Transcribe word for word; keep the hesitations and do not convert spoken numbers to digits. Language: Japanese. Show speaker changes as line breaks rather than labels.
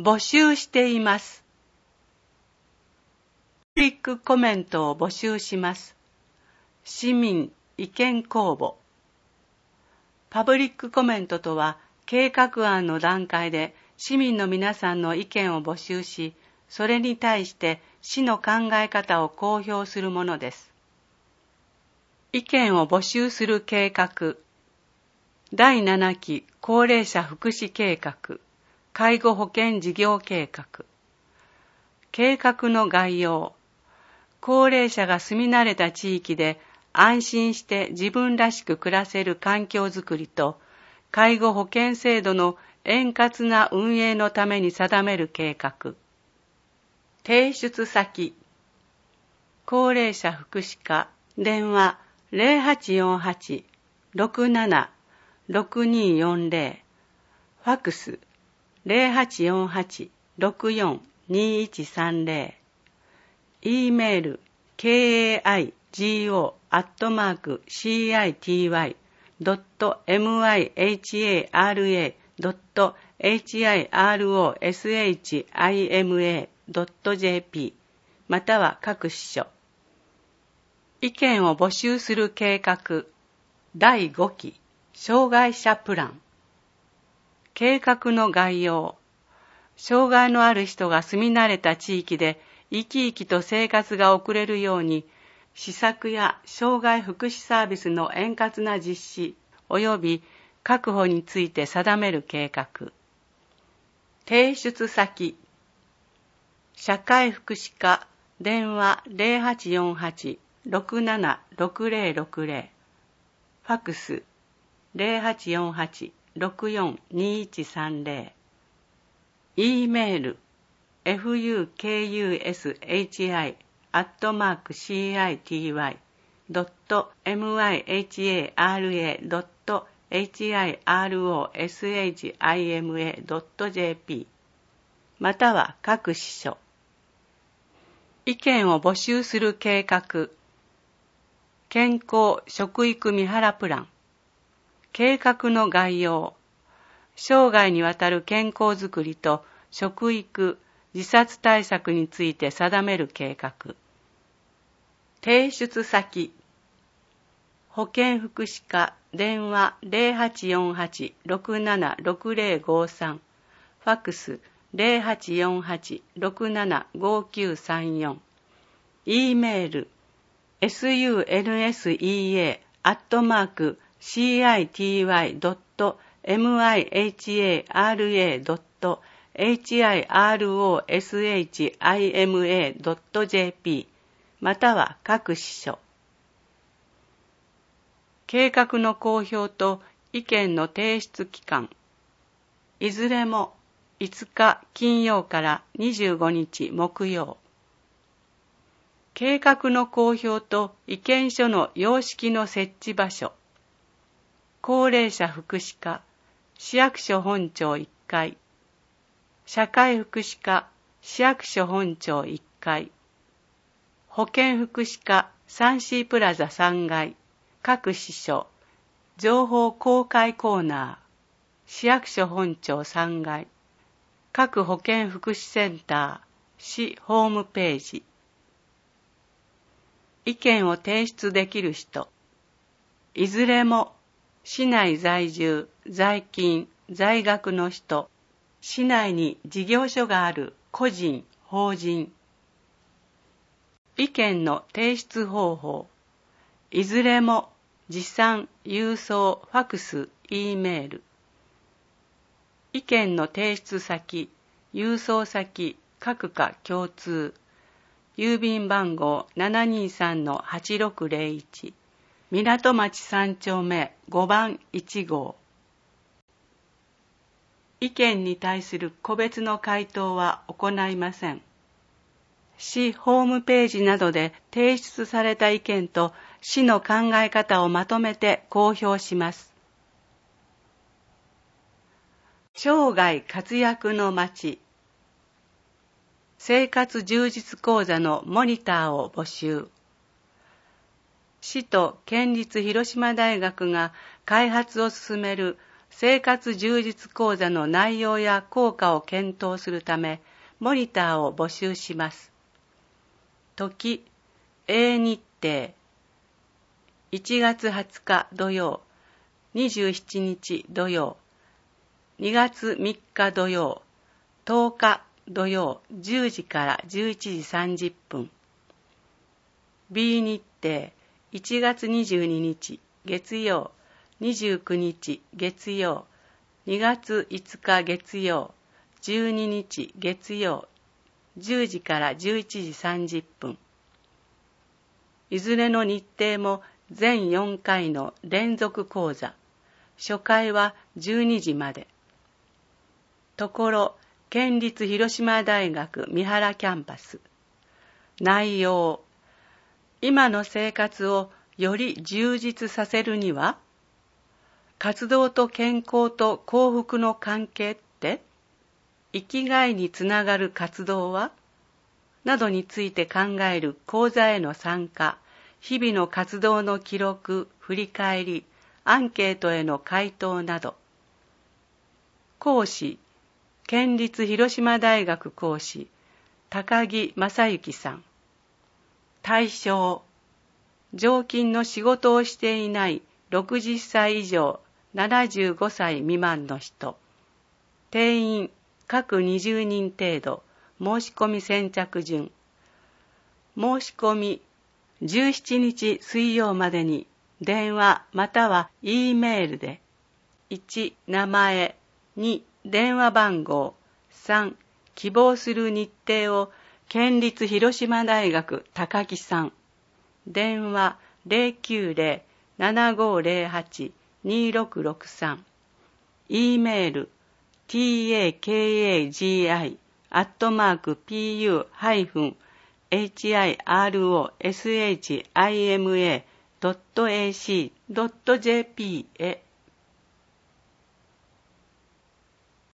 募集しています。パブリックコメントを募集します。市民意見公募。パブリックコメントとは、計画案の段階で市民の皆さんの意見を募集し、それに対して市の考え方を公表するものです。意見を募集する計画。だいななき高齢者福祉計画、介護保険事業計画。計画の概要。高齢者が住み慣れた地域で安心して自分らしく暮らせる環境づくりと、介護保険制度の円滑な運営のために定める計画。提出先。高齢者福祉課、電話 ゼロはちよんはち ろくなな ろくによんゼロ、ファックス ゼロはちよんはち ろくよん にいちさんゼロ、E メール ケーエーアイジーオー アットマーク シーアイティーワイ ドット エムアイエイチエーアールエー ドット エイチアイアールオーエスエイチアイエムエー ドット ジェーピー または各支所。意見を募集する計画。だいごき障害者プラン。計画の概要。障害のある人が住み慣れた地域で生き生きと生活が送れるように、施策や障害福祉サービスの円滑な実施及び確保について定める計画。提出先。社会福祉課、電話 ゼロはちよんはち ろくなな ろくゼロろくゼロ、ファックス ゼロはちよんはち ろくよん にいちさんゼロ、E メール エフユーケーユーエスエイチアイ アットマーク シーアイティーワイ ドット エムアイエイチエーアールエー ドット エイチアイアールオーエスエイチアイエムエー ドット ジェーピー または各支所。意見を募集する計画。健康食育見原プラン。計画の概要。生涯にわたる健康づくりと食育、自殺対策について定める計画。提出先。保健福祉課、電話 ゼロはちよんはち ろくなな ろくゼロごさん、ファックス ゼロはちよんはち ろくなな ごきゅうさんよん、E メール エスユーエヌエスイーエー アットマーク シーアイティーワイ ドット エムアイエイチエーアールエー ドット エイチアイアールオーエスエイチアイエムエー ドット ジェーピー または各支所。計画の公表と意見の提出期間。いずれもいつか金曜からにじゅうごにち木曜。計画の公表と意見書の様式の設置場所。高齢者福祉課、市役所本庁いっかい。社会福祉課、市役所本庁いっかい。保健福祉課、サンシープラザさんがい。各支所、情報公開コーナー。市役所本庁さんがい。各保健福祉センター、市ホームページ。意見を提出できる人。いずれも、市内在住、在勤、在学の人、市内に事業所がある個人、法人。意見の提出方法。いずれも、持参、郵送、ファクス、E メール。意見の提出先、郵送先、各課共通。郵便番号 ななにさんのはちろくゼロいち、港町さん丁目ごばんいち号。意見に対する個別の回答は行いません。市ホームページなどで提出された意見と市の考え方をまとめて公表します。生涯活躍の街。生活充実講座のモニターを募集。市と県立広島大学が開発を進める生活充実講座の内容や効果を検討するため、モニターを募集します。時、A 日程、いちがつはつか土曜、にじゅうしちにち土曜、にがつみっか土曜、とおか土曜じゅうじからじゅういちじさんじゅっぷん。B 日程、いちがつにじゅうににち月曜、にじゅうくにち月曜、にがついつか月曜、じゅうににち月曜、じゅうじからじゅういちじさんじゅっぷん。いずれの日程も全よんかいの連続講座。初回はじゅうにじまで。ところ、県立広島大学三原キャンパス。内容。今の生活をより充実させるには、活動と健康と幸福の関係って、生きがいにつながる活動はなどについて考える講座への参加、日々の活動の記録、振り返り、アンケートへの回答など。講師、県立広島大学講師、高木正幸さん。対象、常勤の仕事をしていないろくじゅっさい以上ななじゅうごさい未満の人。定員、各にじゅうにん程度。申し込み先着順。申し込み、じゅうしちにち水曜までに電話または E メールでいち名前、に電話番号、さん希望する日程を県立広島大学高木さん、電話 ゼロきゅうゼロ ななごゼロはち にろくろくさん、E メール ティーエーケーエージーアイ アットマーク ピーユー ハイフン エイチアイアールオーエスエイチアイエムエー ドットエーシー ドットジェーピー へ